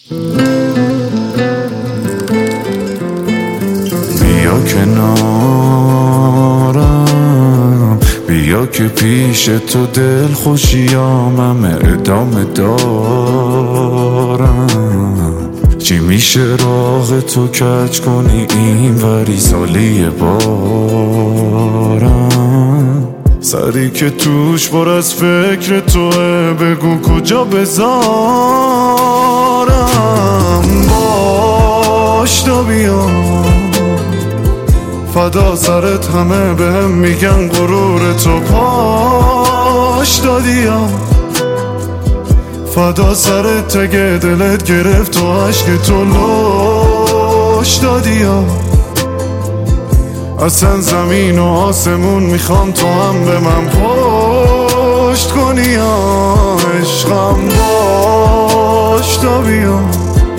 بیا کنارم، بیا که پیش تو دل خوشیامم ادامه دارم. چی میشه راه تو کج کنی این وری سالی بارم؟ سری که توش پر از فکر توه بگو کجا بذارم. باش تا بیام فدا سرت، همه بهم میگن غرور تو پاش دادیم. فدا سرت تگه دلت گرفت و عشق تو لوش دادیم. اصلا زمین و آسمون میخوام تو هم به من پشت کنی. عشقم باش تا بیام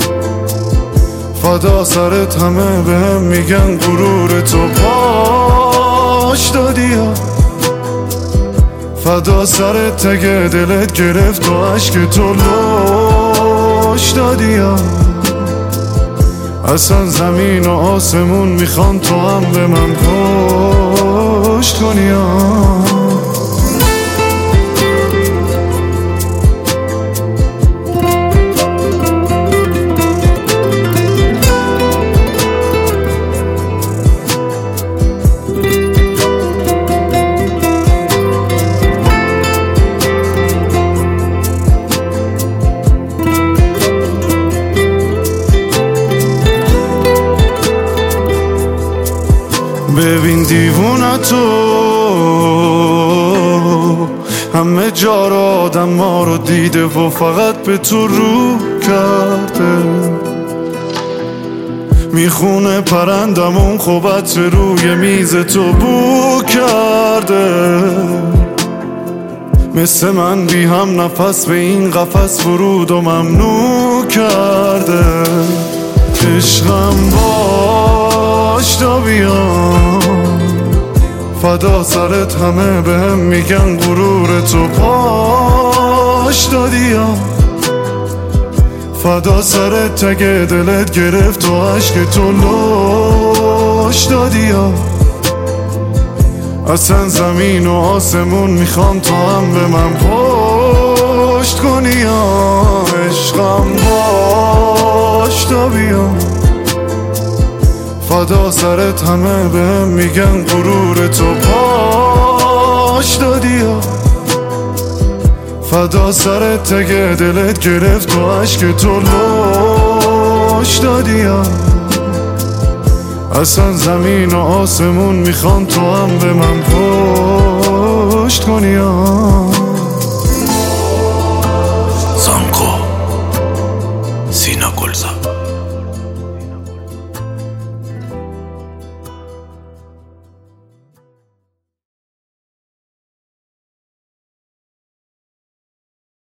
فدا سرت، همه بهم میگن غرور تو پاش دادیم. فدا سرت تگه دلت گرفت و عشق تو لوش دادیم. اصلا زمین و آسمون میخوان تو هم به من پشت کنی. ببین دیوونتو همه جا را آدم ما رو دیده و فقط به تو رو کرده. میخونه پرندمون خوبت روی میز تو بو کرده. مثل من بی هم نفس به این قفس ورود و ممنوع کرده. عشقم باش تا بیام فدا سرت، همه بهم میگن غرور تو پاش دادیم. فدا سرت تگه دلت گرفت و عشق تو لوش دادیم. اصلا زمین و آسمون میخوام تو هم به من پشت کنی. عشقم باش تا بیام فدا سرت، همه بهم میگن غرور تو پاش دادیم. فدا سرت تگه دلت گرفت و عشق تو لوش دادیم. اصلا زمین و آسمون میخوان تو هم به من پشت کنی.